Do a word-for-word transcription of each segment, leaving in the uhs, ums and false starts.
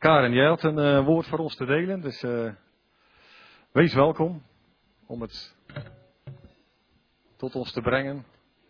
Karen, jij had een uh, woord voor ons te delen, dus uh, wees welkom om het tot ons te brengen.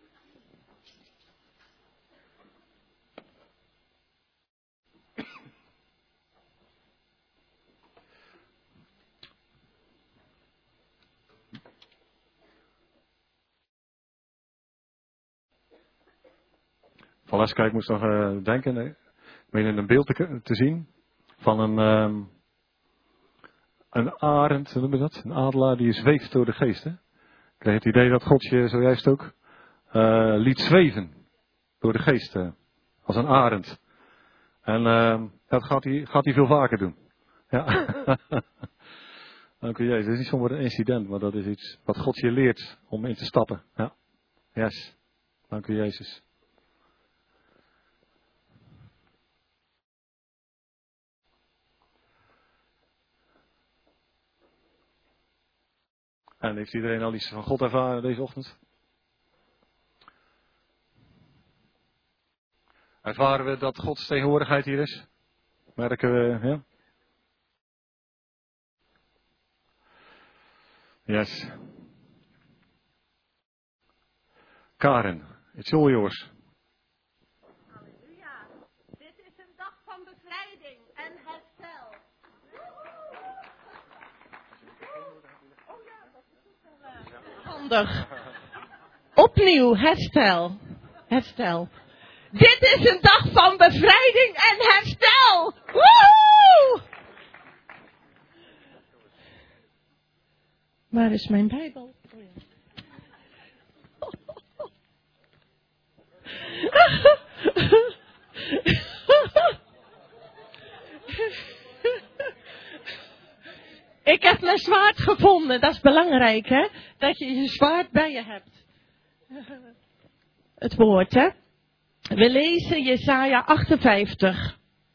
Valeska, ik moest nog uh, denken, ik meen een beeld te, te zien van een, um, een arend, hoe noem je dat? Een adelaar die zweeft door de geest. Hè? Ik kreeg het idee dat God je zojuist ook uh, liet zweven door de geest, uh, als een arend. En uh, dat gaat hij, gaat hij veel vaker doen. Ja. Dank u Jezus. Het is niet zomaar een incident, maar dat is iets wat God je leert om in te stappen. Ja. Yes. Dank u Jezus. En heeft iedereen al iets van God ervaren deze ochtend? Ervaren we dat Gods tegenwoordigheid hier is? Merken we, ja? Yes. Karen, it's all yours. Halleluja. Dit is een dag van bevrijding en herstel. Oh ja, dat is ook wel handig. Opnieuw, herstel. Herstel. Dit is een dag van bevrijding en herstel. Woehoe! Waar is mijn Bijbel? Oh ja. Ik heb mijn zwaard gevonden. Dat is belangrijk, hè? Dat je je zwaard bij je hebt. Het woord, hè? We lezen Jesaja achtenvijftig.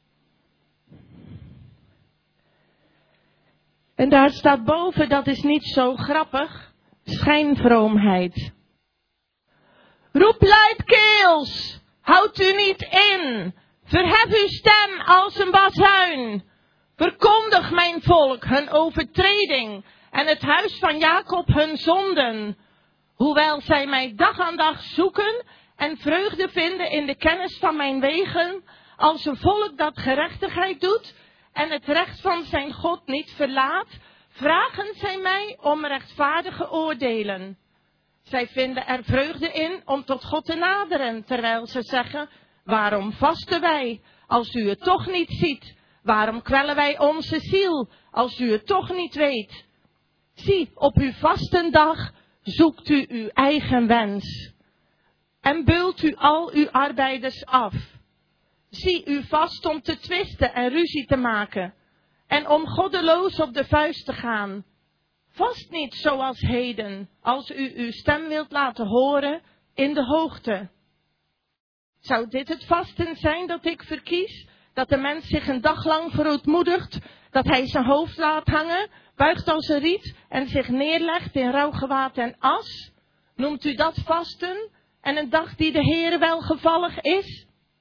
En daar staat boven, dat is niet zo grappig, schijnvroomheid. Roep luidkeels, houd u niet in, verhef uw stem als een bazuin. Verkondig mijn volk hun overtreding en het huis van Jacob hun zonden. Hoewel zij mij dag aan dag zoeken en vreugde vinden in de kennis van mijn wegen, als een volk dat gerechtigheid doet en het recht van zijn God niet verlaat, vragen zij mij om rechtvaardige oordelen. Zij vinden er vreugde in om tot God te naderen, terwijl ze zeggen, waarom vasten wij, als u het toch niet ziet? Waarom kwellen wij onze ziel, als u het toch niet weet? Zie, op uw vastendag zoekt u uw eigen wens en beult u al uw arbeiders af. Zie u vast om te twisten en ruzie te maken en om goddeloos op de vuist te gaan. Vast niet zoals heden, als u uw stem wilt laten horen in de hoogte. Zou dit het vasten zijn dat ik verkies? Dat de mens zich een dag lang verootmoedigt, dat hij zijn hoofd laat hangen, buigt als een riet en zich neerlegt in rouwgewaad en as? Noemt u dat vasten en een dag die de Heere welgevallig is?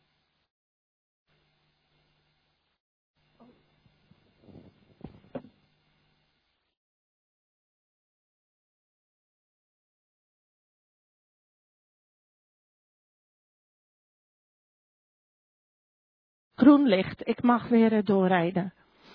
Groen licht, ik mag weer doorrijden.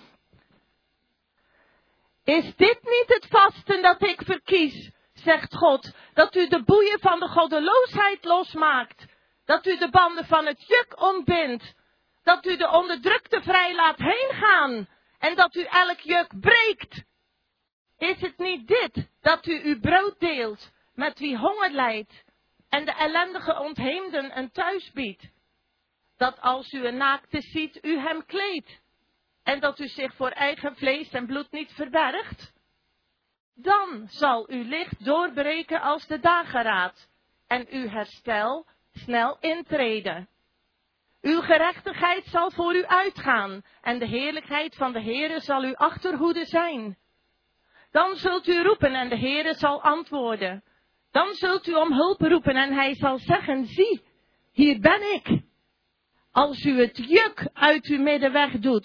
Is dit niet het vasten dat ik verkies, zegt God, dat u de boeien van de goddeloosheid losmaakt, dat u de banden van het juk ontbindt, dat u de onderdrukte vrij laat heengaan en dat u elk juk breekt? Is het niet dit, dat u uw brood deelt met wie honger lijdt en de ellendige ontheemden een thuis biedt? Dat als u een naakte ziet, u hem kleedt. En dat u zich voor eigen vlees en bloed niet verbergt. Dan zal uw licht doorbreken als de dageraad. En uw herstel snel intreden. Uw gerechtigheid zal voor u uitgaan. En de heerlijkheid van de Heere zal uw achterhoede zijn. Dan zult u roepen en de Heere zal antwoorden. Dan zult u om hulp roepen en hij zal zeggen, zie, hier ben ik. Als u het juk uit uw midden wegdoet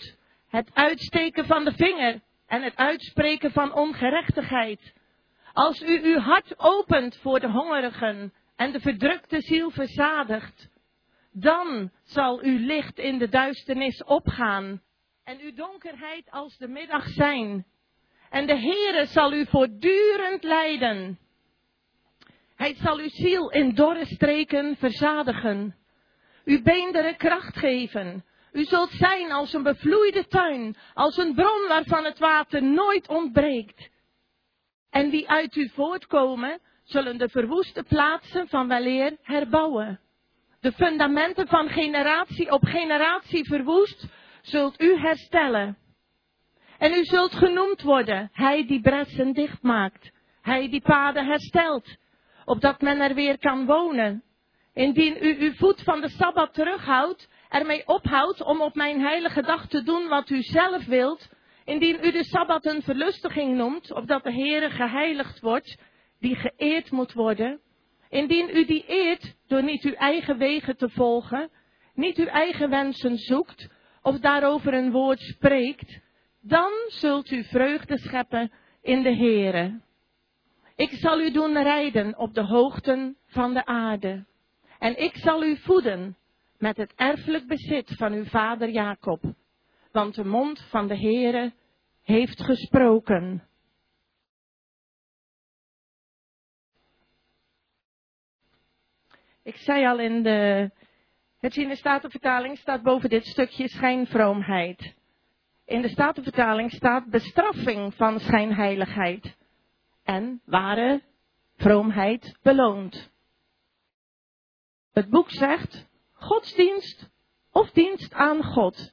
Het uitsteken van de vinger en het uitspreken van ongerechtigheid. Als u uw hart opent voor de hongerigen en de verdrukte ziel verzadigt, dan zal uw licht in de duisternis opgaan en uw donkerheid als de middag zijn. En de Heere zal u voortdurend leiden. Hij zal uw ziel in dorre streken verzadigen, uw beenderen kracht geven. U zult zijn als een bevloeide tuin, als een bron waarvan het water nooit ontbreekt. En die uit u voortkomen, zullen de verwoeste plaatsen van weleer herbouwen. De fundamenten van generatie op generatie verwoest, zult u herstellen. En u zult genoemd worden, hij die bressen dichtmaakt, hij die paden herstelt, opdat men er weer kan wonen. Indien u uw voet van de Sabbat terughoudt, ermee ophoudt om op mijn heilige dag te doen wat u zelf wilt, indien u de Sabbat een verlustiging noemt, opdat de Heere geheiligd wordt, die geëerd moet worden, indien u die eert door niet uw eigen wegen te volgen, niet uw eigen wensen zoekt, of daarover een woord spreekt, dan zult u vreugde scheppen in de Heere. Ik zal u doen rijden op de hoogten van de aarde. En ik zal u voeden met het erfelijk bezit van uw vader Jacob. Want de mond van de Heere heeft gesproken. Ik zei al in de herziene Statenvertaling staat boven dit stukje schijnvroomheid. In de Statenvertaling staat bestraffing van schijnheiligheid. En ware vroomheid beloont. Het boek zegt godsdienst of dienst aan God.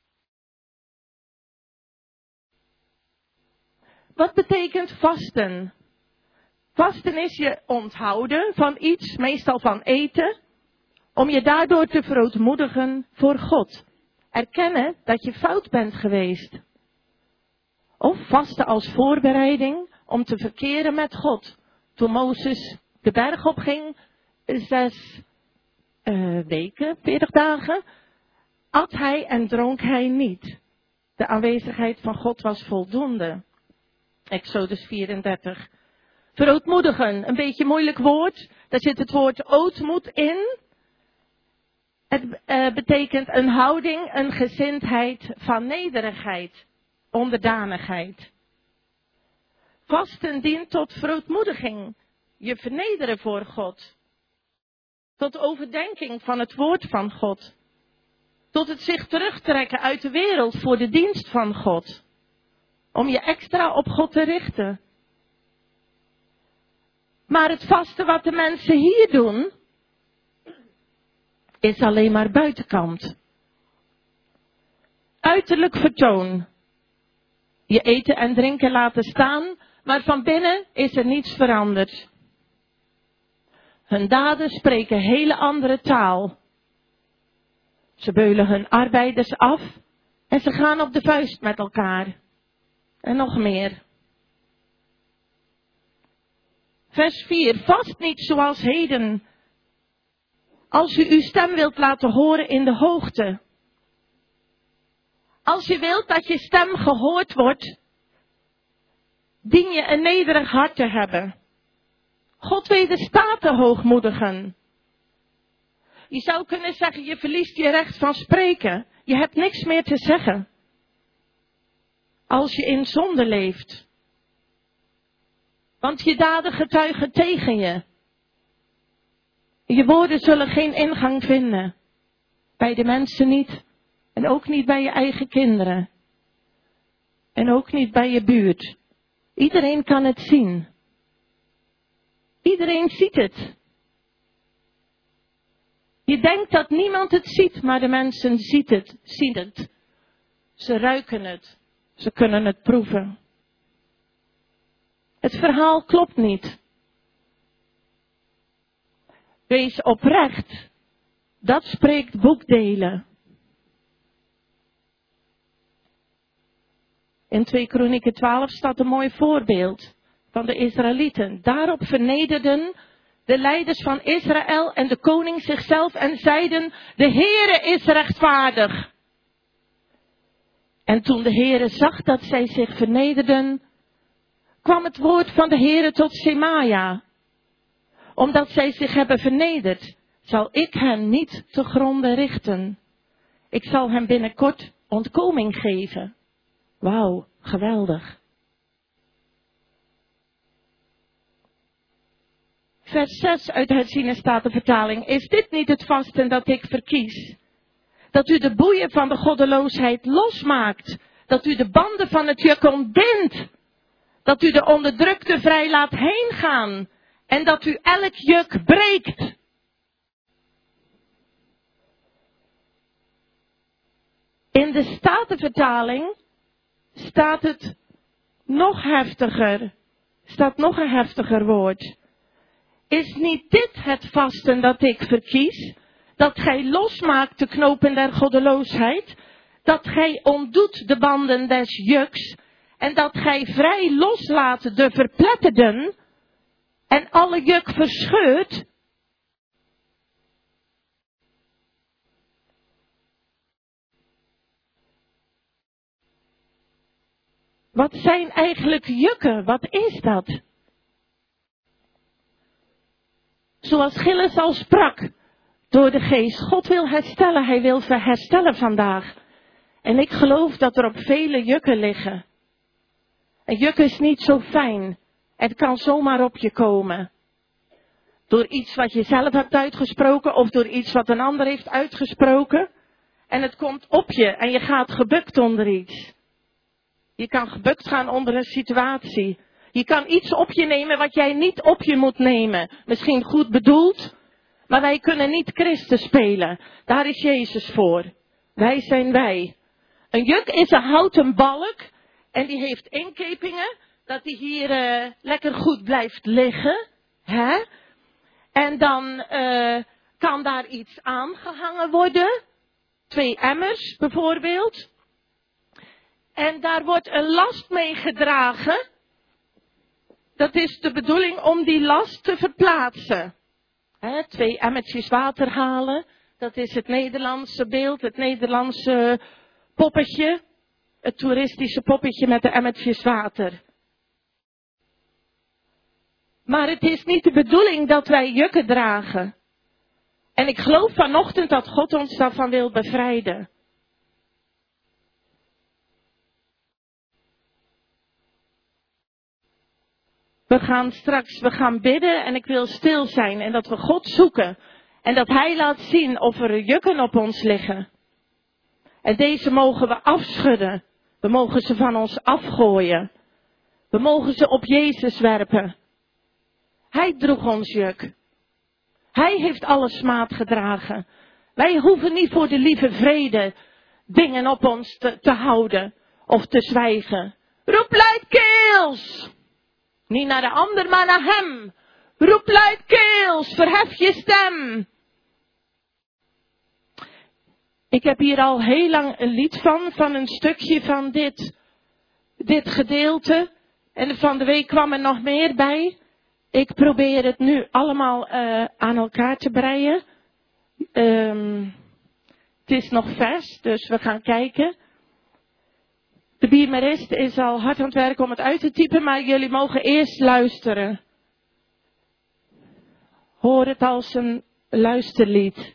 Wat betekent vasten? Vasten is je onthouden van iets, meestal van eten, om je daardoor te verootmoedigen voor God. Erkennen dat je fout bent geweest. Of vasten als voorbereiding om te verkeren met God. Toen Mozes de berg opging, zes uh, weken, veertig dagen, at hij en dronk hij niet. De aanwezigheid van God was voldoende. Exodus vierendertig. Verootmoedigen, een beetje een moeilijk woord. Daar zit het woord ootmoed in. Het uh, betekent een houding, een gezindheid van nederigheid, onderdanigheid. Vasten dient tot verootmoediging, je vernederen voor God. Tot overdenking van het woord van God. Tot het zich terugtrekken uit de wereld voor de dienst van God. Om je extra op God te richten. Maar het vasten wat de mensen hier doen, is alleen maar buitenkant. Uiterlijk vertoon. Je eten en drinken laten staan, maar van binnen is er niets veranderd. Hun daden spreken hele andere taal. Ze beulen hun arbeiders af en ze gaan op de vuist met elkaar. En nog meer. Vers vier. Vast niet zoals heden. Als u uw stem wilt laten horen in de hoogte. Als je wilt dat je stem gehoord wordt, dien je een nederig hart te hebben. God wederstaat de hoogmoedigen. Je zou kunnen zeggen, je verliest je recht van spreken. Je hebt niks meer te zeggen. Als je in zonde leeft. Want je daden getuigen tegen je. Je woorden zullen geen ingang vinden. Bij de mensen niet. En ook niet bij je eigen kinderen. En ook niet bij je buurt. Iedereen kan het zien. Iedereen ziet het. Je denkt dat niemand het ziet, maar de mensen ziet het, zien het. Ze ruiken het. Ze kunnen het proeven. Het verhaal klopt niet. Wees oprecht. Dat spreekt boekdelen. In twee Kronieken twaalf staat een mooi voorbeeld van de Israëlieten. Daarop vernederden de leiders van Israël en de koning zichzelf en zeiden, de Heere is rechtvaardig. En En toen de Heere zag dat zij zich vernederden, kwam het woord van de Heere tot Semaja. Omdat zij zich hebben vernederd, zal ik hen niet te gronde richten. Ik zal hen binnenkort ontkoming geven. Wauw, geweldig. Vers zes uit de herziene statenvertaling. Is dit niet het vasten dat ik verkies? Dat u de boeien van de goddeloosheid losmaakt. Dat u de banden van het juk ontbindt. Dat u de onderdrukte vrij laat heen gaan. En dat u elk juk breekt. In de statenvertaling staat het nog heftiger. Staat nog een heftiger woord. Is niet dit het vasten dat ik verkies? Dat gij losmaakt de knopen der goddeloosheid? Dat gij ontdoet de banden des juks? En dat gij vrij loslaat de verpletterden? En alle juk verscheurt? Wat zijn eigenlijk jukken? Wat is dat? Zoals Gilles al sprak, door de geest. God wil herstellen, hij wil herstellen vandaag. En ik geloof dat er op vele jukken liggen. Een juk is niet zo fijn. Het kan zomaar op je komen. Door iets wat je zelf hebt uitgesproken of door iets wat een ander heeft uitgesproken. En het komt op je en je gaat gebukt onder iets. Je kan gebukt gaan onder een situatie. Je kan iets op je nemen wat jij niet op je moet nemen. Misschien goed bedoeld, maar wij kunnen niet Christus spelen. Daar is Jezus voor. Wij zijn wij. Een juk is een houten balk en die heeft inkepingen, dat die hier uh, lekker goed blijft liggen. Hè? En dan uh, kan daar iets aangehangen worden. Twee emmers bijvoorbeeld. En daar wordt een last mee gedragen. Dat is de bedoeling om die last te verplaatsen. He, twee emmertjes water halen. Dat is het Nederlandse beeld, het Nederlandse poppetje. Het toeristische poppetje met de emmertjes water. Maar het is niet de bedoeling dat wij jukken dragen. En ik geloof vanochtend dat God ons daarvan wil bevrijden. We gaan straks, we gaan bidden en ik wil stil zijn en dat we God zoeken. En dat Hij laat zien of er jukken op ons liggen. En deze mogen we afschudden. We mogen ze van ons afgooien. We mogen ze op Jezus werpen. Hij droeg ons juk. Hij heeft alle smaad gedragen. Wij hoeven niet voor de lieve vrede dingen op ons te, te houden of te zwijgen. Roep luidkeels! Niet naar de ander, maar naar hem. Roep luidkeels, verhef je stem. Ik heb hier al heel lang een lied van, van een stukje van dit, dit gedeelte. En van de week kwam er nog meer bij. Ik probeer het nu allemaal uh, aan elkaar te breien. Um, het is nog vers, dus we gaan kijken. De biermerist is al hard aan het werk om het uit te typen, maar jullie mogen eerst luisteren. Hoor het als een luisterlied.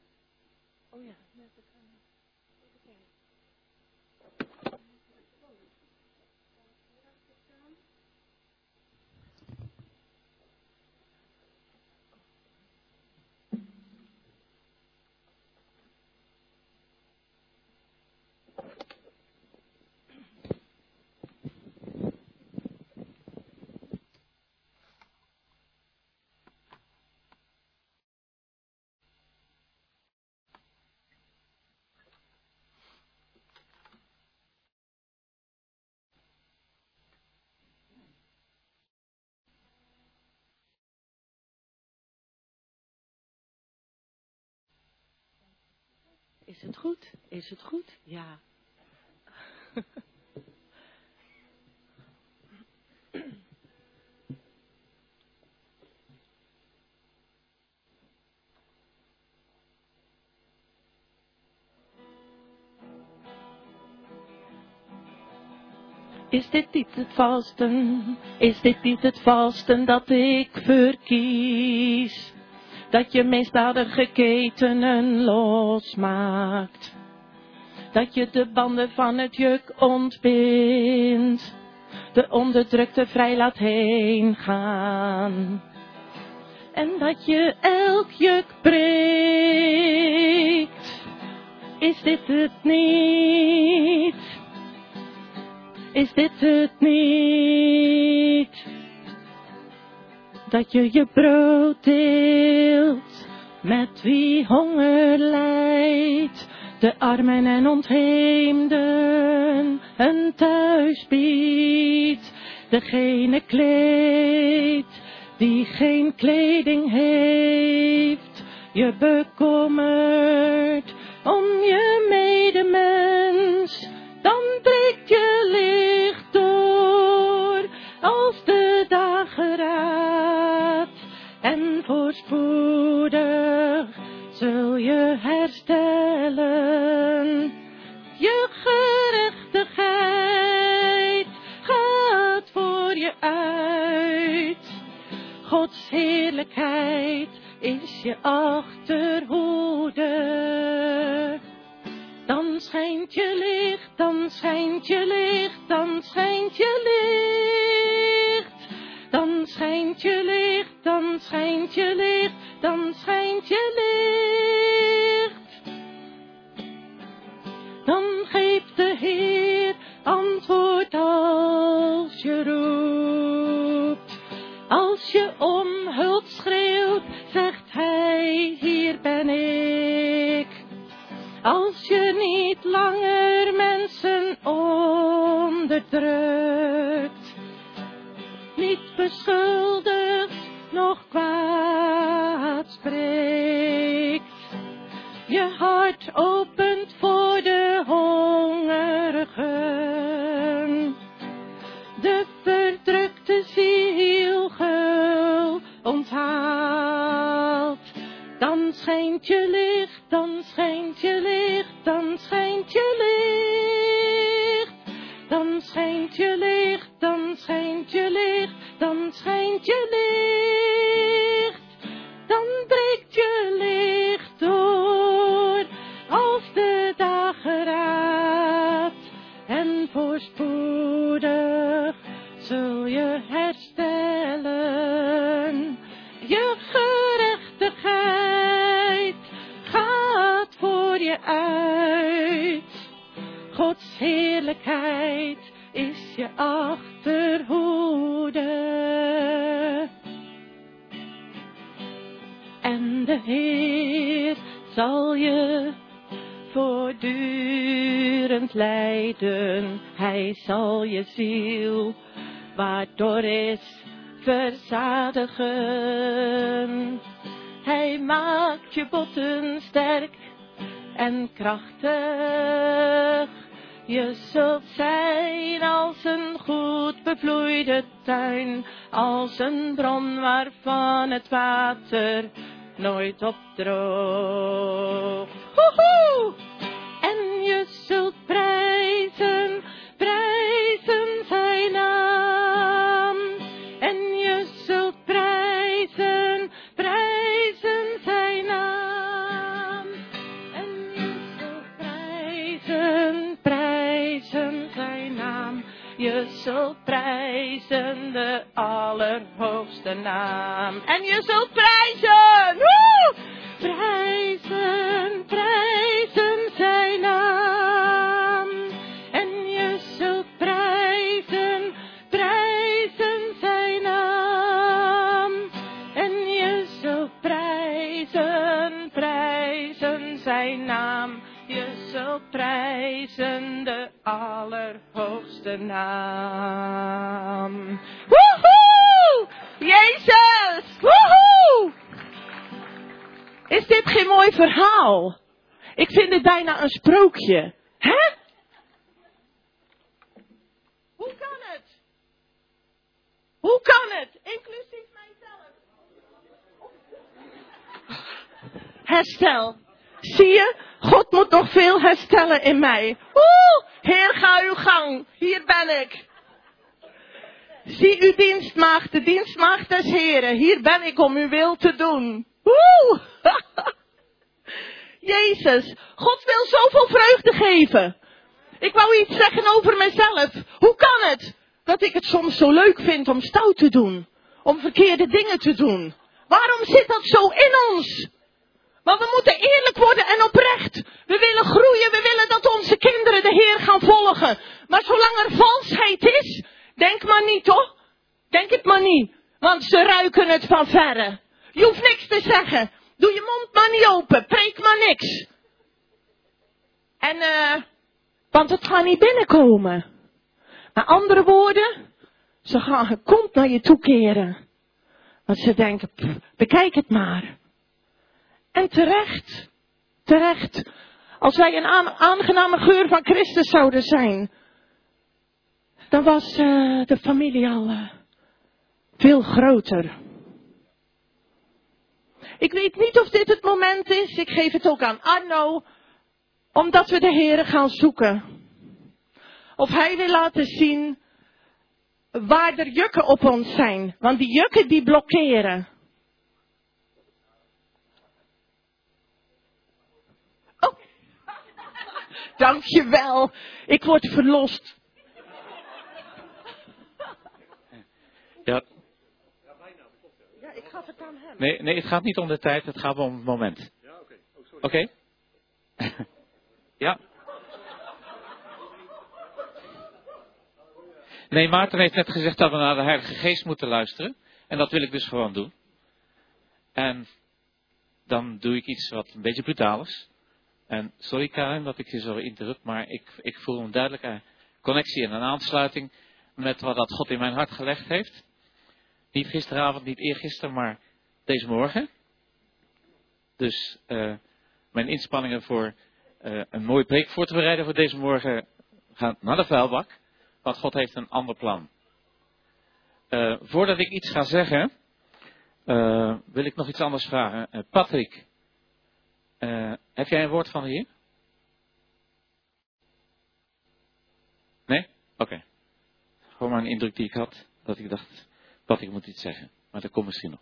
Is het goed? Is het goed? Ja. Is dit niet het vasten? Is dit niet het vasten dat ik verkies? Dat je misdadige ketenen losmaakt. Dat je de banden van het juk ontbindt. De onderdrukte vrij laat heen gaan. En dat je elk juk breekt. Is dit het niet? Is dit het niet? Dat je je brood deelt met wie honger lijdt. De armen en ontheemden een thuis biedt. Degene kleedt die geen kleding heeft. Je bekommert om je medemens. Dan breekt je licht door als de dageraad. En voorspoedig zul je herstellen. Je gerechtigheid gaat voor je uit. Gods heerlijkheid is je achterhoede. Dan schijnt je licht, dan schijnt je licht, dan schijnt je licht. Dan schijnt je licht, dan schijnt je licht, dan schijnt je licht. Dan geeft de Heer antwoord als je roept. Als je om hulp schreeuwt, zegt Hij, hier ben ik. Als je niet langer mensen onderdrukt, niet beschuldigt, nog kwaad spreekt. Je hart opent voor de hongerigen, de verdrukte ziel gul onthaalt. Dan schijnt je licht, dan schijnt je licht, dan schijnt je licht. Dan schijnt je licht, dan schijnt je licht, dan schijnt je licht. Dan breekt je licht door als de dageraad. En voorspoedig zul je herstellen. Je gerechtigheid gaat voor je uit. Gods heerlijkheid is je achterhoede. En de Heer zal je voortdurend leiden. Hij zal je ziel waardoor is verzadigen. Hij maakt je botten sterk en krachtig. Je zult zijn als een goed bevloeide tuin, als een bron waarvan het water nooit opdroogt. Woehoe! En je zult prijzen, prijzen zijn naam. En je zult prijzen, prijzen zijn naam. En je zult prijzen, prijzen zijn naam. Je zult prijzen de allerhoogste naam. En je zult prijzen, woe! Prijzen, prijzen zijn naam. En je zult prijzen, prijzen zijn naam. En je zult prijzen, prijzen zijn naam. Je zult prijzen de allerhoogste naam. Woehoe! Jezus! Woehoe! Is dit geen mooi verhaal? Ik vind dit bijna een sprookje. Hè? Hoe kan het? Hoe kan het? Inclusief mijzelf. Herstel. Zie je? God moet nog veel herstellen in mij. Oeh, Heer, ga uw gang. Hier ben ik. Zie uw dienstmaagd, de dienstmaagd des Heren. Hier ben ik om uw wil te doen. Woe! Jezus, God wil zoveel vreugde geven. Ik wou iets zeggen over mezelf. Hoe kan het dat ik het soms zo leuk vind om stout te doen? Om verkeerde dingen te doen? Waarom zit dat zo in ons? Maar we moeten eerlijk worden en oprecht. We willen groeien, we willen dat onze kinderen de Heer gaan volgen. Maar zolang er valsheid is, denk maar niet hoor. Denk het maar niet. Want ze ruiken het van verre. Je hoeft niks te zeggen. Doe je mond maar niet open. Preek maar niks. En eh, uh, want het gaat niet binnenkomen. Met andere woorden, ze gaan hun kont naar je toe keren. Want ze denken, pff, bekijk het maar. En terecht, terecht. Als wij een aan, aangename geur van Christus zouden zijn, dan was uh, de familie al uh, veel groter. Ik weet niet of dit het moment is, ik geef het ook aan Arno, omdat we de Heere gaan zoeken. Of hij wil laten zien waar er jukken op ons zijn. Want die jukken die blokkeren. Oh, dankjewel. Ik word verlost. Ja. Ja, ik gaf het aan hem. Nee, nee, het gaat niet om de tijd, het gaat om het moment. Ja, oké. Okay. Oh, sorry. Oké? Okay. Ja. Nee, Maarten heeft net gezegd dat we naar de Heilige Geest moeten luisteren. En dat wil ik dus gewoon doen. En dan doe ik iets wat een beetje brutaal is. En sorry Karin dat ik je zo interrupt, maar ik, ik voel een duidelijke connectie en een aansluiting met wat dat God in mijn hart gelegd heeft. Niet gisteravond, niet eergisteren, maar deze morgen. Dus uh, mijn inspanningen voor uh, een mooie preek voor te bereiden voor deze morgen gaan naar de vuilbak. Want God heeft een ander plan. Uh, voordat ik iets ga zeggen, uh, wil ik nog iets anders vragen. Uh, Patrick, uh, heb jij een woord van de Heer? Nee? Oké. Okay. Gewoon maar een indruk die ik had, dat ik dacht, Patrick moet iets zeggen. Maar dat komt misschien nog.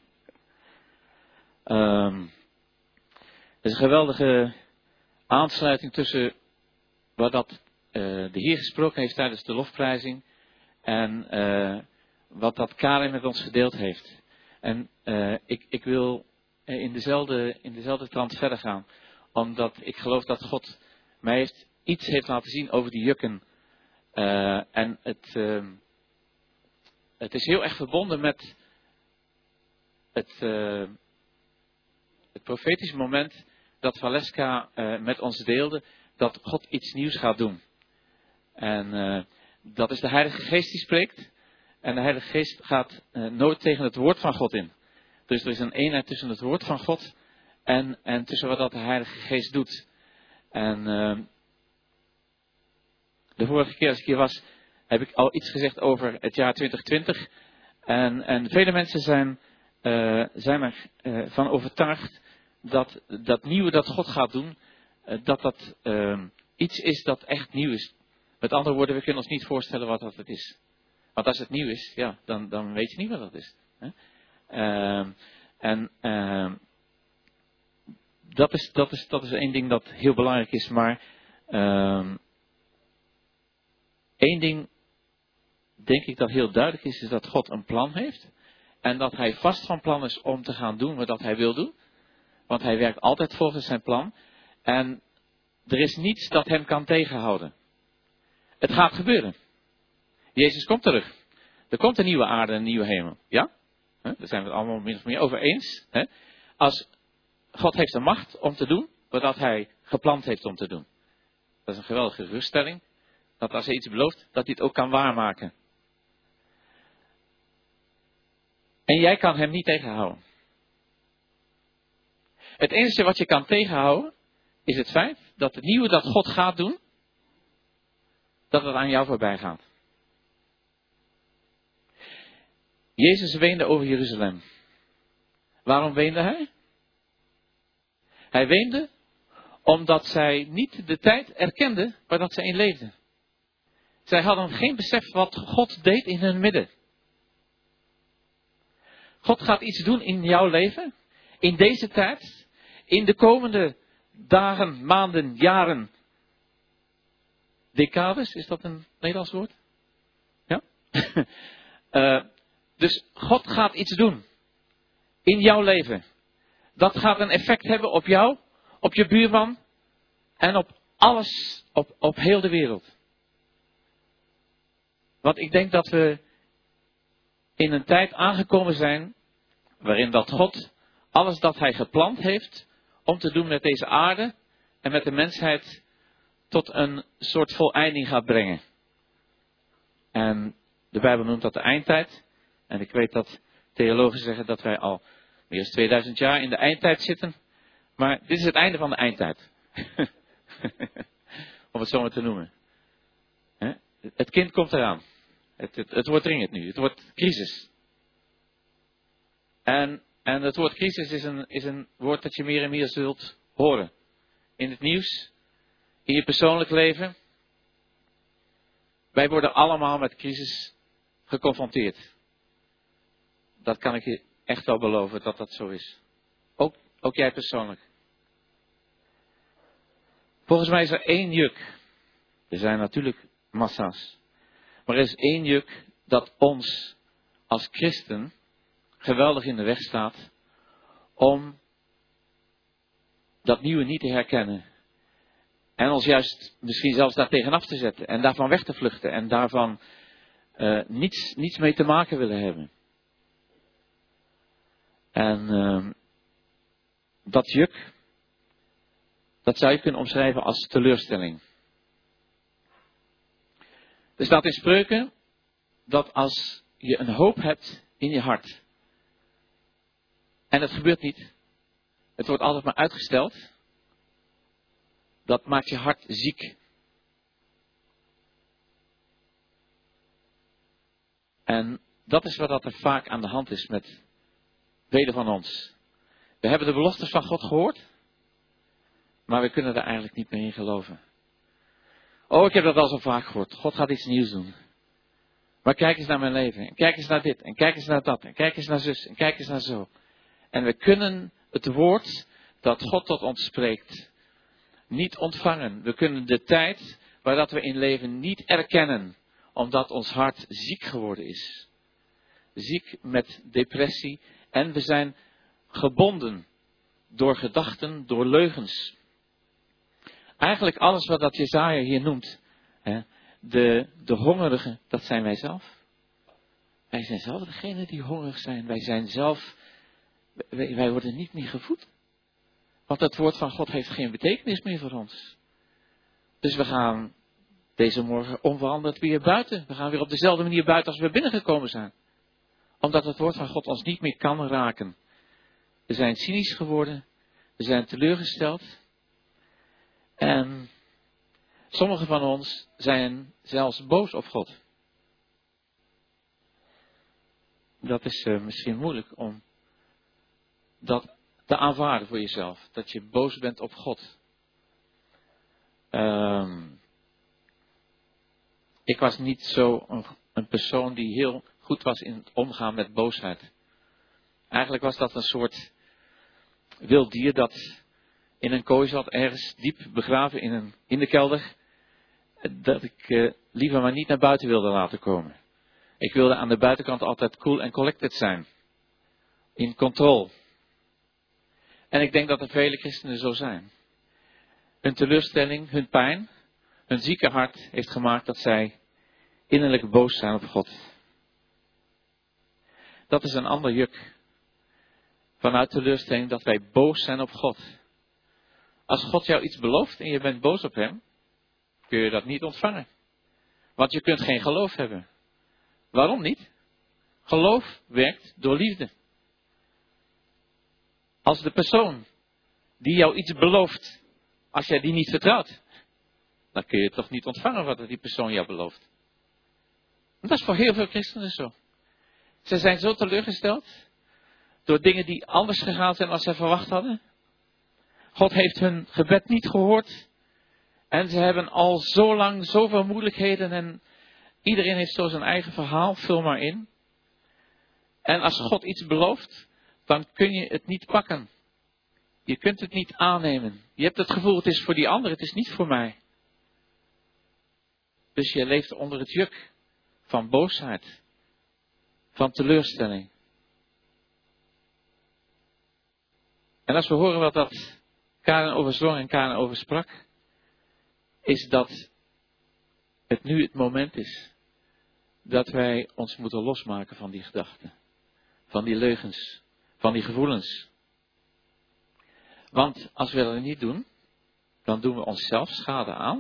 um, er is een geweldige aansluiting tussen wat dat Uh, de Heer gesproken heeft tijdens de lofprijzing en uh, wat dat Karin met ons gedeeld heeft. En uh, ik, ik wil in dezelfde, in dezelfde trant verder gaan, omdat ik geloof dat God mij heeft, iets heeft laten zien over die jukken. Uh, en het, uh, het is heel erg verbonden met het, uh, het profetische moment dat Valeska uh, met ons deelde, dat God iets nieuws gaat doen. En uh, dat is de Heilige Geest die spreekt. En de Heilige Geest gaat uh, nooit tegen het woord van God in. Dus er is een eenheid tussen het woord van God en, en tussen wat dat de Heilige Geest doet. En uh, de vorige keer als ik hier was, heb ik al iets gezegd over het jaar twintig twintig. En, en vele mensen zijn, uh, zijn ervan uh, overtuigd dat dat nieuwe dat God gaat doen, uh, dat dat uh, iets is dat echt nieuw is. Met andere woorden, we kunnen ons niet voorstellen wat dat is. Want als het nieuw is, ja, dan, dan weet je niet wat dat is. Hè? Uh, en uh, dat, is, dat, is, dat is één ding dat heel belangrijk is. Maar uh, één ding denk ik dat heel duidelijk is, is dat God een plan heeft. En dat hij vast van plan is om te gaan doen wat hij wil doen. Want hij werkt altijd volgens zijn plan. En er is niets dat hem kan tegenhouden. Het gaat gebeuren. Jezus komt terug. Er komt een nieuwe aarde en een nieuwe hemel. Ja? Daar zijn we het allemaal min of meer over eens. Als God heeft de macht om te doen wat hij gepland heeft om te doen. Dat is een geweldige geruststelling. Dat als hij iets belooft, dat hij het ook kan waarmaken. En jij kan hem niet tegenhouden. Het enige wat je kan tegenhouden, is het feit dat het nieuwe dat God gaat doen, dat het aan jou voorbij gaat. Jezus weende over Jeruzalem. Waarom weende hij? Hij weende omdat zij niet de tijd erkenden waar dat zij in leefden. Zij hadden geen besef wat God deed in hun midden. God gaat iets doen in jouw leven. In deze tijd. In de komende dagen, maanden, jaren. Decades, is dat een Nederlands woord? Ja? uh, dus God gaat iets doen. In jouw leven. Dat gaat een effect hebben op jou, op je buurman en op alles, op, op heel de wereld. Want ik denk dat we in een tijd aangekomen zijn waarin dat God alles dat hij gepland heeft om te doen met deze aarde en met de mensheid tot een soort voleinding gaat brengen. En de Bijbel noemt dat de eindtijd. En ik weet dat theologen zeggen dat wij al meer dan tweeduizend jaar in de eindtijd zitten. Maar dit is het einde van de eindtijd. Om het zo maar te noemen. Het kind komt eraan. Het, het, het wordt dringend nu. Het wordt crisis. En, en het woord crisis is een, is een woord dat je meer en meer zult horen. In het nieuws. In je persoonlijk leven. Wij worden allemaal met crisis geconfronteerd. Dat kan ik je echt wel beloven dat dat zo is. Ook, ook jij persoonlijk. Volgens mij is er één juk. Er zijn natuurlijk massa's. Maar er is één juk dat ons als christen geweldig in de weg staat. Om dat nieuwe niet te herkennen. En ons juist misschien zelfs daar tegenaf te zetten. En daarvan weg te vluchten. En daarvan uh, niets, niets mee te maken willen hebben. En uh, dat juk, dat zou je kunnen omschrijven als teleurstelling. Er staat in Spreuken dat als je een hoop hebt in je hart. En het gebeurt niet. Het wordt altijd maar uitgesteld. Dat maakt je hart ziek. En dat is wat er vaak aan de hand is met velen van ons. We hebben de beloftes van God gehoord. Maar we kunnen er eigenlijk niet meer in geloven. Oh, ik heb dat al zo vaak gehoord. God gaat iets nieuws doen. Maar kijk eens naar mijn leven. En kijk eens naar dit. En kijk eens naar dat. En kijk eens naar zus. En kijk eens naar zo. En we kunnen het woord dat God tot ons spreekt niet ontvangen. We kunnen de tijd waar dat we in leven niet erkennen. Omdat ons hart ziek geworden is. Ziek met depressie. En we zijn gebonden door gedachten, door leugens. Eigenlijk alles wat dat Jesaja hier noemt. Hè, de, de hongerigen, dat zijn wij zelf. Wij zijn zelf degene die hongerig zijn. Wij zijn zelf, wij, wij worden niet meer gevoed. Want het woord van God heeft geen betekenis meer voor ons. Dus we gaan deze morgen onveranderd weer buiten. We gaan weer op dezelfde manier buiten als we binnengekomen zijn. Omdat het woord van God ons niet meer kan raken. We zijn cynisch geworden. We zijn teleurgesteld. En sommigen van ons zijn zelfs boos op God. Dat is uh, misschien moeilijk om dat te aanvaarden voor jezelf. Dat je boos bent op God. Um, ik was niet zo een, een persoon die heel goed was in het omgaan met boosheid. Eigenlijk was dat een soort wild dier dat in een kooi zat, ergens diep begraven in, een, in de kelder. Dat ik uh, liever maar niet naar buiten wilde laten komen. Ik wilde aan de buitenkant altijd cool en collected zijn. In controle. En ik denk dat er vele christenen zo zijn. Hun teleurstelling, hun pijn, hun zieke hart heeft gemaakt dat zij innerlijk boos zijn op God. Dat is een ander juk. Vanuit teleurstelling dat wij boos zijn op God. Als God jou iets belooft en je bent boos op hem, kun je dat niet ontvangen. Want je kunt geen geloof hebben. Waarom niet? Geloof werkt door liefde. Als de persoon die jou iets belooft, als jij die niet vertrouwt, dan kun je het toch niet ontvangen wat die persoon jou belooft. En dat is voor heel veel christenen zo. Ze zijn zo teleurgesteld door dingen die anders gegaan zijn als zij verwacht hadden. God heeft hun gebed niet gehoord. En ze hebben al zo lang zoveel moeilijkheden en iedereen heeft zo zijn eigen verhaal, vul maar in. En als God iets belooft, dan kun je het niet pakken. Je kunt het niet aannemen. Je hebt het gevoel, het is voor die ander, het is niet voor mij. Dus je leeft onder het juk van boosheid, van teleurstelling. En als we horen wat dat Karen over zong en Karen over sprak, is dat het nu het moment is dat wij ons moeten losmaken van die gedachten, van die leugens, van die gevoelens. Want als we dat niet doen, dan doen we onszelf schade aan,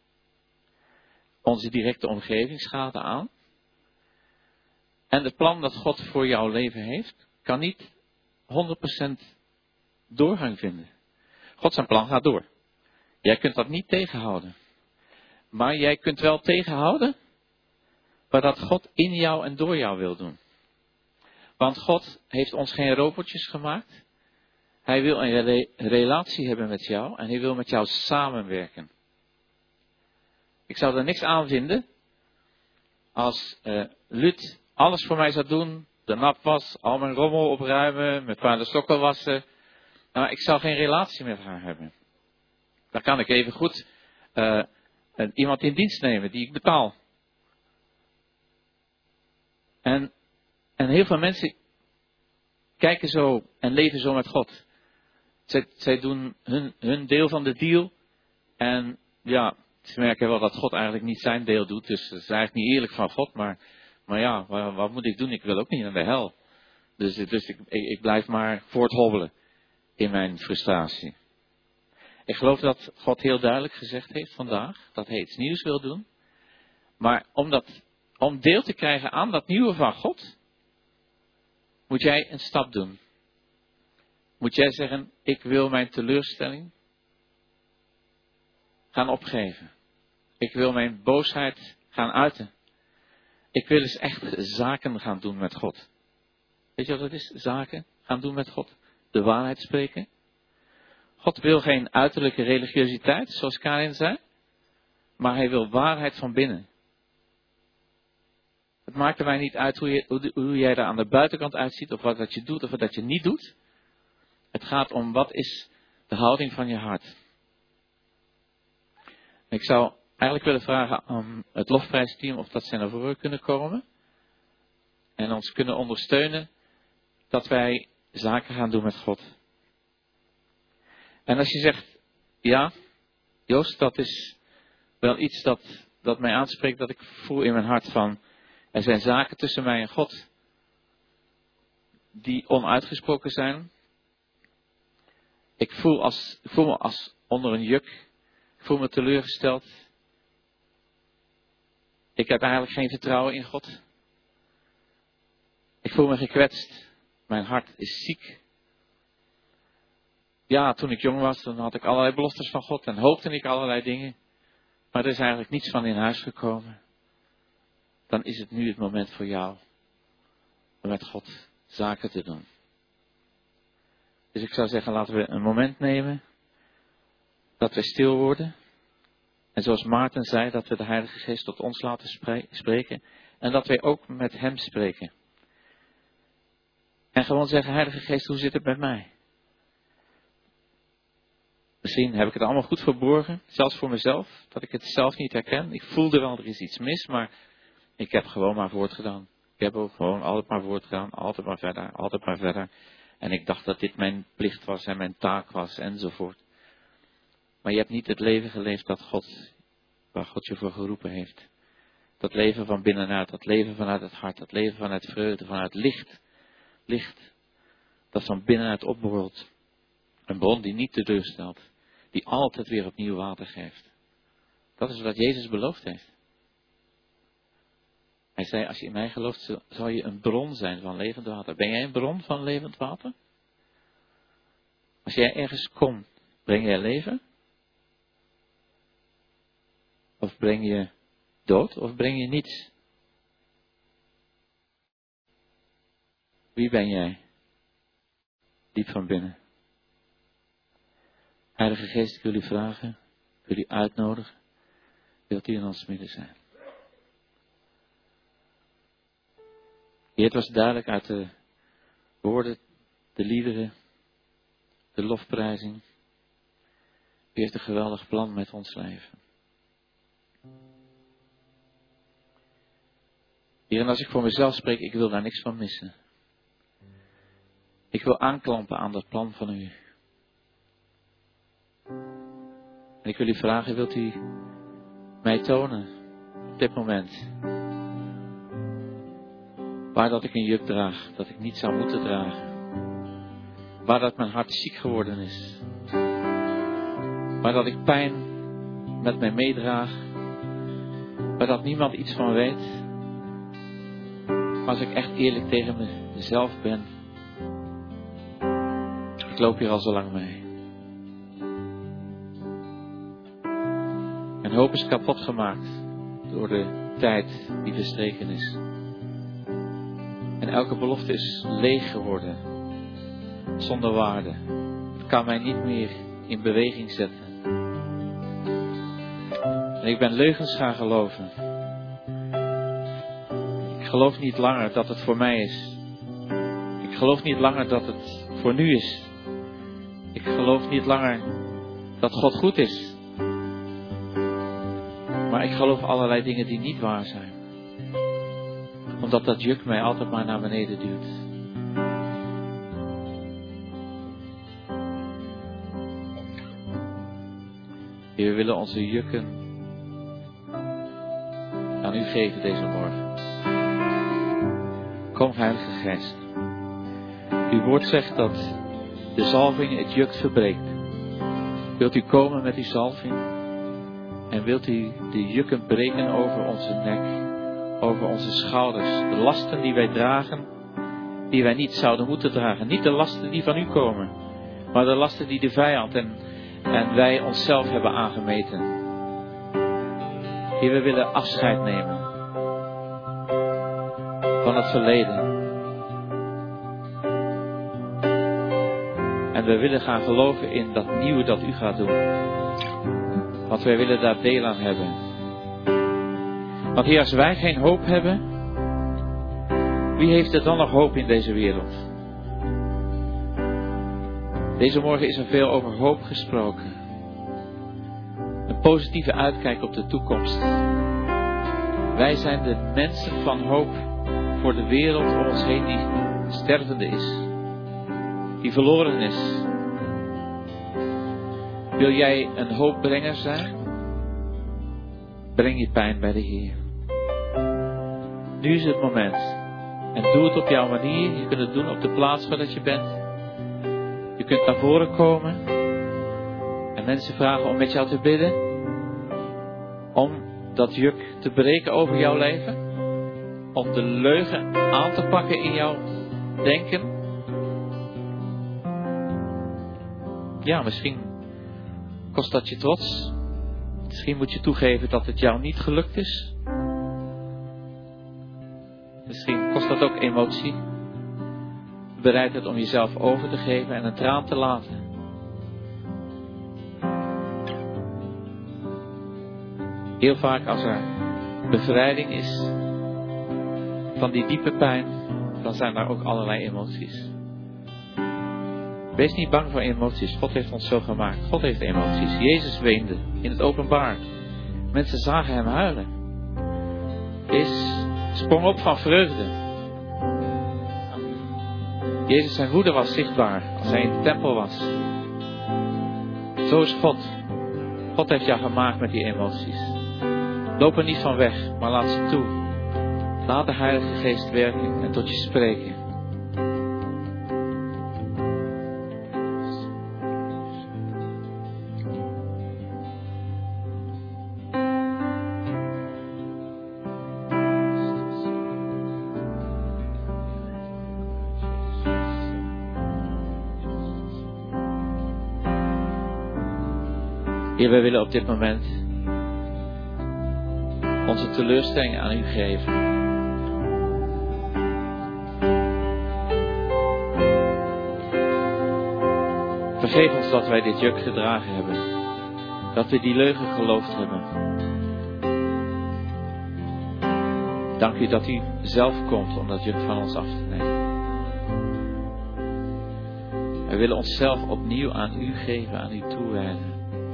onze directe omgeving schade aan. En het plan dat God voor jouw leven heeft, kan niet honderd procent doorgang vinden. God zijn plan gaat door. Jij kunt dat niet tegenhouden. Maar jij kunt wel tegenhouden wat dat God in jou en door jou wil doen. Want God heeft ons geen robotjes gemaakt. Hij wil een rela- relatie hebben met jou en hij wil met jou samenwerken. Ik zou er niks aan vinden als uh, Lut alles voor mij zou doen, de nap was, al mijn rommel opruimen, mijn vuile sokken wassen. Nou, ik zou geen relatie met haar hebben. Dan kan ik even goed uh, iemand in dienst nemen die ik betaal. En, en heel veel mensen kijken zo en leven zo met God. Zij, zij doen hun, hun deel van de deal. En ja, ze merken wel dat God eigenlijk niet zijn deel doet. Dus het is eigenlijk niet eerlijk van God. Maar, maar ja, wat, wat moet ik doen? Ik wil ook niet naar de hel. Dus, dus ik, ik, ik blijf maar voorthobbelen in mijn frustratie. Ik geloof dat God heel duidelijk gezegd heeft vandaag dat hij iets nieuws wil doen. Maar om, dat, om deel te krijgen aan dat nieuwe van God, moet jij een stap doen. Moet jij zeggen, ik wil mijn teleurstelling gaan opgeven. Ik wil mijn boosheid gaan uiten. Ik wil eens echt zaken gaan doen met God. Weet je wat dat is? Zaken gaan doen met God. De waarheid spreken. God wil geen uiterlijke religiositeit, zoals Karin zei. Maar hij wil waarheid van binnen. Het maakt er mij niet uit hoe, je, hoe, hoe jij er aan de buitenkant uitziet. Of wat dat je doet of wat dat je niet doet. Het gaat om wat is de houding van je hart. Ik zou eigenlijk willen vragen aan het lofprijsteam of dat zij naar voren kunnen komen. En ons kunnen ondersteunen dat wij zaken gaan doen met God. En als je zegt, ja, Joost, dat is wel iets dat, dat mij aanspreekt, dat ik voel in mijn hart van, er zijn zaken tussen mij en God die onuitgesproken zijn. Ik voel, als, ik voel me als onder een juk. Ik voel me teleurgesteld. Ik heb eigenlijk geen vertrouwen in God. Ik voel me gekwetst. Mijn hart is ziek. Ja, toen ik jong was, dan had ik allerlei beloftes van God en hoopte ik allerlei dingen. Maar er is eigenlijk niets van in huis gekomen. Dan is het nu het moment voor jou om met God zaken te doen. Dus ik zou zeggen, laten we een moment nemen dat we stil worden. En zoals Maarten zei, dat we de Heilige Geest tot ons laten spreken. En dat wij ook met hem spreken. En gewoon zeggen, Heilige Geest, hoe zit het met mij? Misschien heb ik het allemaal goed verborgen, zelfs voor mezelf, dat ik het zelf niet herken. Ik voelde wel, er is iets mis, maar ik heb gewoon maar voortgedaan. Ik heb ook gewoon altijd maar voortgedaan, altijd maar verder, altijd maar verder. En ik dacht dat dit mijn plicht was en mijn taak was enzovoort. Maar je hebt niet het leven geleefd dat God, waar God je voor geroepen heeft. Dat leven van binnenuit, dat leven vanuit het hart, dat leven vanuit vreugde, vanuit licht. Licht, dat van binnenuit opborrelt. Een bron die niet teleurstelt, die altijd weer opnieuw water geeft. Dat is wat Jezus beloofd heeft. Hij zei, als je in mij gelooft, zal je een bron zijn van levend water. Ben jij een bron van levend water? Als jij ergens komt, breng jij leven? Of breng je dood, of breng je niets? Wie ben jij? Diep van binnen. Heilige Geest, ik wil u vragen, wil u uitnodigen. Wilt u in ons midden zijn. Heer, het was duidelijk uit de woorden, de liederen, de lofprijzing. U heeft een geweldig plan met ons leven. Heer, en als ik voor mezelf spreek, ik wil daar niks van missen. Ik wil aanklampen aan dat plan van u. En ik wil u vragen, wilt u mij tonen op dit moment waar dat ik een juk draag, dat ik niet zou moeten dragen. Waar dat mijn hart ziek geworden is. Waar dat ik pijn met mij meedraag. Waar dat niemand iets van weet. Maar als ik echt eerlijk tegen mezelf ben. Ik loop hier al zo lang mee. Mijn hoop is kapot gemaakt door de tijd die verstreken is. En elke belofte is leeg geworden. Zonder waarde. Het kan mij niet meer in beweging zetten. En ik ben leugens gaan geloven. Ik geloof niet langer dat het voor mij is. Ik geloof niet langer dat het voor nu is. Ik geloof niet langer dat God goed is. Maar ik geloof allerlei dingen die niet waar zijn. Omdat dat juk mij altijd maar naar beneden duwt. Heer, we willen onze jukken aan u geven deze morgen. Kom, Heilige Geest. Uw woord zegt dat de zalving het juk verbreekt. Wilt u komen met uw zalving? En wilt u de jukken breken over onze nek, over onze schouders. De lasten die wij dragen, die wij niet zouden moeten dragen. Niet de lasten die van u komen, maar de lasten die de vijand en, en wij onszelf hebben aangemeten. Heer, we willen afscheid nemen van het verleden. En we willen gaan geloven in dat nieuwe dat u gaat doen. Want wij willen daar deel aan hebben. Want Heer, als wij geen hoop hebben, wie heeft er dan nog hoop in deze wereld? Deze morgen is er veel over hoop gesproken. Een positieve uitkijk op de toekomst. Wij zijn de mensen van hoop voor de wereld om ons heen die stervende is. Die verloren is. Wil jij een hoopbrenger zijn? Breng je pijn bij de Heer. Nu is het moment. En doe het op jouw manier. Je kunt het doen op de plaats waar dat je bent. Je kunt naar voren komen. En mensen vragen om met jou te bidden. Om dat juk te breken over jouw leven. Om de leugen aan te pakken in jouw denken. Ja, misschien kost dat je trots. Misschien moet je toegeven dat het jou niet gelukt is. Misschien kost dat ook emotie. Bereidheid om jezelf over te geven en een traan te laten. Heel vaak als er bevrijding is van die diepe pijn, dan zijn daar ook allerlei emoties. Wees niet bang voor emoties. God heeft ons zo gemaakt. God heeft emoties. Jezus weende in het openbaar. Mensen zagen hem huilen. Jezus sprong op van vreugde. Jezus zijn woede was zichtbaar als hij in de tempel was. Zo is God. God heeft jou gemaakt met die emoties. Loop er niet van weg, maar laat ze toe. Laat de Heilige Geest werken en tot je spreken. Heer, wij willen op dit moment onze teleurstelling aan u geven. Vergeef ons dat wij dit juk gedragen hebben. Dat we die leugen geloofd hebben. Dank u dat u zelf komt om dat juk van ons af te nemen. Wij willen onszelf opnieuw aan u geven, aan u toewijden.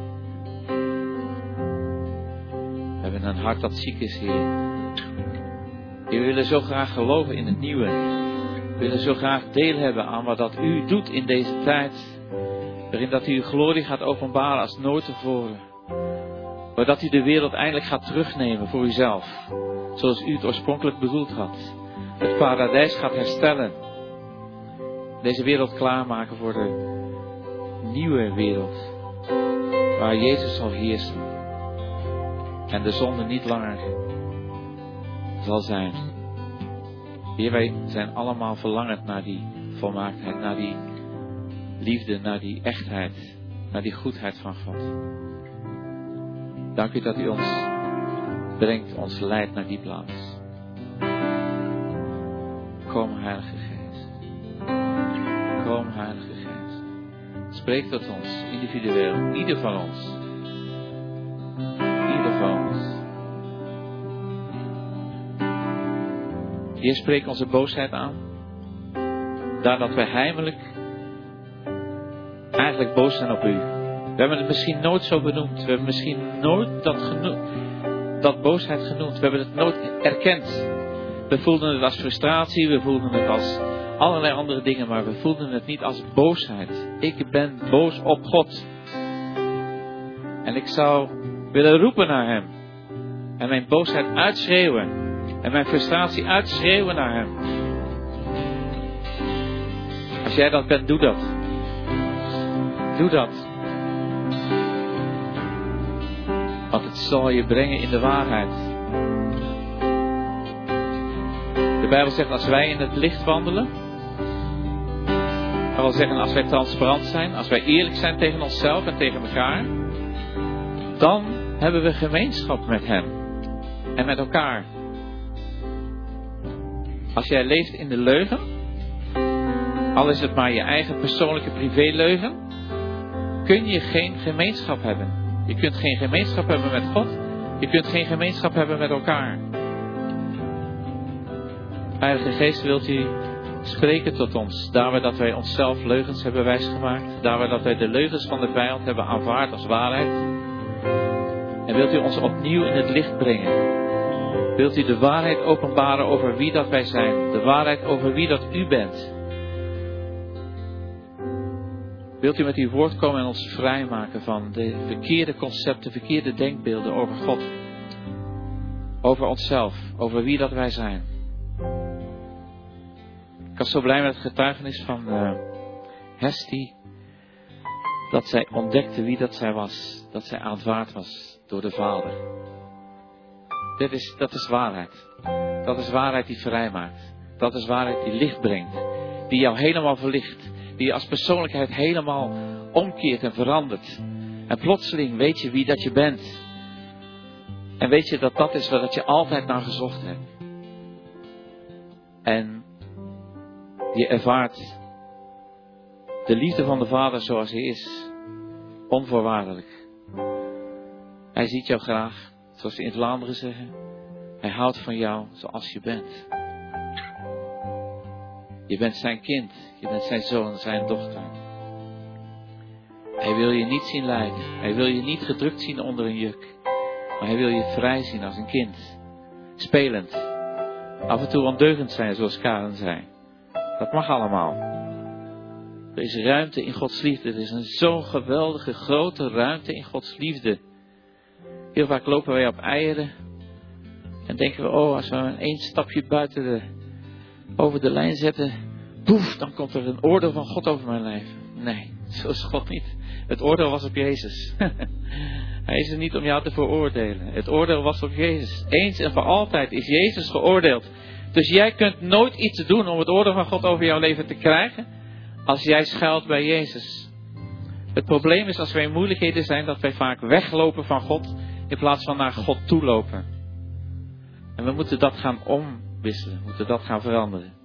We hebben een hart dat ziek is, Heer. We willen zo graag geloven in het nieuwe. We willen zo graag deel hebben aan wat dat u doet in deze tijd. Waarin dat u uw glorie gaat openbaren als nooit tevoren. Waardat u de wereld eindelijk gaat terugnemen voor uzelf. Zoals u het oorspronkelijk bedoeld had. Het paradijs gaat herstellen. Deze wereld klaarmaken voor de nieuwe wereld. Waar Jezus zal heersen. En de zonde niet langer zal zijn. Heer, wij zijn allemaal verlangend naar die volmaaktheid. Naar die liefde, naar die echtheid. Naar die goedheid van God. Dank u dat u ons brengt, ons leidt naar die plaats. Kom, Heilige Geest. Kom, Heilige Geest. Spreek tot ons, individueel, ieder van ons. Ieder van ons. Heer, spreek onze boosheid aan. Daar dat wij heimelijk eigenlijk boos zijn op u. We hebben het misschien nooit zo benoemd. We hebben misschien nooit dat, geno- dat boosheid genoemd. We hebben het nooit erkend. We voelden het als frustratie. We voelden het als allerlei andere dingen. Maar we voelden het niet als boosheid. Ik ben boos op God. En ik zou willen roepen naar hem. En mijn boosheid uitschreeuwen. En mijn frustratie uitschreeuwen naar hem. Als jij dat bent, doe dat. Doe dat. Want het zal je brengen in de waarheid. De Bijbel zegt, als wij in het licht wandelen. Dat wil zeggen, als wij transparant zijn. Als wij eerlijk zijn tegen onszelf en tegen elkaar. Dan hebben we gemeenschap met hem. En met elkaar. Als jij leeft in de leugen. Al is het maar je eigen persoonlijke privéleugen. Kun je geen gemeenschap hebben. Je kunt geen gemeenschap hebben met God. Je kunt geen gemeenschap hebben met elkaar. Heilige Geest, wilt u spreken tot ons. Daar waar dat wij onszelf leugens hebben wijsgemaakt. Daar waar dat wij de leugens van de vijand hebben aanvaard als waarheid. En wilt u ons opnieuw in het licht brengen. Wilt u de waarheid openbaren over wie dat wij zijn. De waarheid over wie dat u bent. Wilt u met uw woord komen en ons vrijmaken van de verkeerde concepten, verkeerde denkbeelden over God. Over onszelf, over wie dat wij zijn. Ik was zo blij met het getuigenis van uh, Hesti. Dat zij ontdekte wie dat zij was. Dat zij aanvaard was door de Vader. Dit is, dat is waarheid. Dat is waarheid die vrijmaakt. Dat is waarheid die licht brengt. Die jou helemaal verlicht. Die je als persoonlijkheid helemaal omkeert en verandert. En plotseling weet je wie dat je bent. En weet je dat dat is wat je altijd naar gezocht hebt. En je ervaart de liefde van de Vader zoals hij is. Onvoorwaardelijk. Hij ziet jou graag, zoals ze in het Vlaanderen zeggen. Hij houdt van jou zoals je bent. Je bent zijn kind. Je bent zijn zoon, zijn dochter. Hij wil je niet zien lijden. Hij wil je niet gedrukt zien onder een juk. Maar hij wil je vrij zien als een kind. Spelend. Af en toe ondeugend zijn, zoals Karen zei. Dat mag allemaal. Er is ruimte in Gods liefde. Er is een zo'n geweldige, grote ruimte in Gods liefde. Heel vaak lopen wij op eieren. En denken we, oh, als we één stapje buiten de, over de lijn zetten. Poef, dan komt er een oordeel van God over mijn leven. Nee, zo is God niet. Het oordeel was op Jezus. Hij is er niet om jou te veroordelen. Het oordeel was op Jezus. Eens en voor altijd is Jezus geoordeeld. Dus jij kunt nooit iets doen om het oordeel van God over jouw leven te krijgen. Als jij schuilt bij Jezus. Het probleem is als wij in moeilijkheden zijn. Dat wij vaak weglopen van God. In plaats van naar God toe lopen. En we moeten dat gaan omwisselen. We moeten dat gaan veranderen.